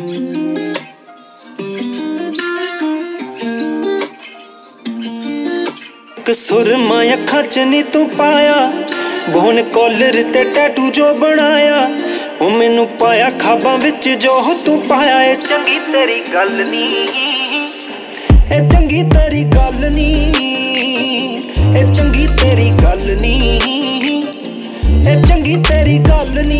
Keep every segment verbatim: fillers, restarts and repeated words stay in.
सुरमा अखां च नी तू पाया बोन कॉलर ते टैटू जो बनाया ओ मैनू पाया खाबां विच जो तू पाया। ए चंगी तेरी गल नी, ए चंगी तेरी गल नी, ए चंगी तेरी गल नी, ए चंगी तेरी गल नी।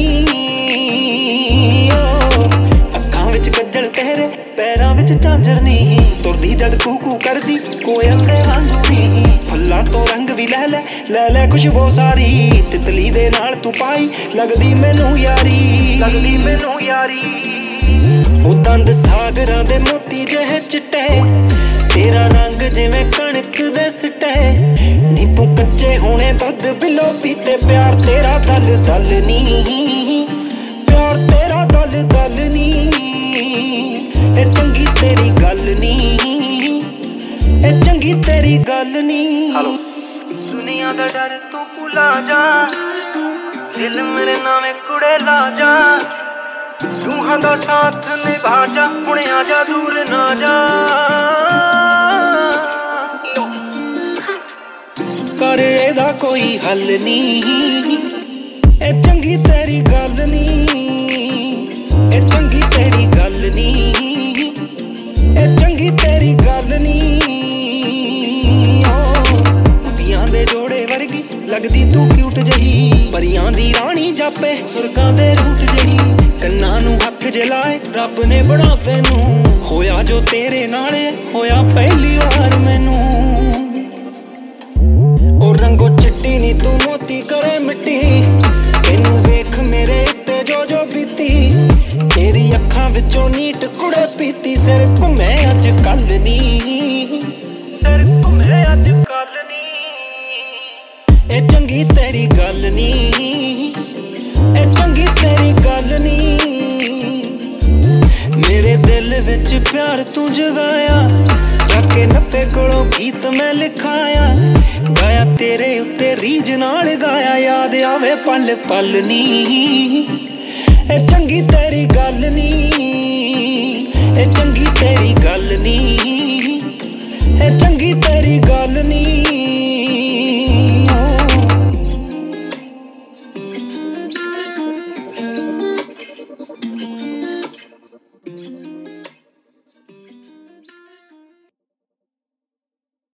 अखां विच गज्जल तेरे पैरां विच झांजर नी, तुरदी जद कू कू करदी कोयल दे वांगू नी। फुल्लां तो रंग भी लै लै लै लै खुशबू सारी, तितली दे नाल तू पाई लगदी मैनू यारी, लगदी मैनू यारी। ओ दंद सागरां दे मोती जेहे चिट्टे, तेरा रंग जिवें कणक दे सिट्टे। नी तू कच्चे होने दुध बिलो पीते, प्यार तेरा दल दल नी, प्यार तेरा दल दल नी। ए चंगी तेरी गल नी, ए चंगी तेरी गल नी। हेलो दुनिया दा डर तू भुला जा, दिल मेरे नामे कुड़े ला जा। रूहां दा साथ निभा जा, हुणे आ जा दूर ना जा। कर एदा कोई हल नी, ए चंगी तेरी गल नी, ए चंगी तेरी गल नी, ए चंगी तेरी गल नी। कुड़ियां दे जोड़े वर्गी लगदी तू क्यूट जही, परियां दी रानी जापे सुरगां दे रूट जही। कन्नां नू हत्थ जे लाए रब ने बना तैनू, होया जो तेरे नाले होया पहली वार मैनू। ओ रंगो चिट्टी नी तू मोती करे मिट्टी, तेनू वेख मेरे उत्ते जो जो बीती। तेरी अखां विचों नीट कुड़े पीती, सिर घुमे अज कल नी, सिर घुमे अज कल नी। ए चंगी तेरी गल नी, ए चंगी तेरी गल नी। मेरे दिल विच प्यार तू जगाया, जाके नब्बे कोलों गीत मैं लिखाया। गाया तेरे उत्ते रीज नाल गाया, याद आवे पल पल नी। ए चंगी तेरी गल नी, ए चंगी तेरी गल नी, ए चंगी तेरी गल नी।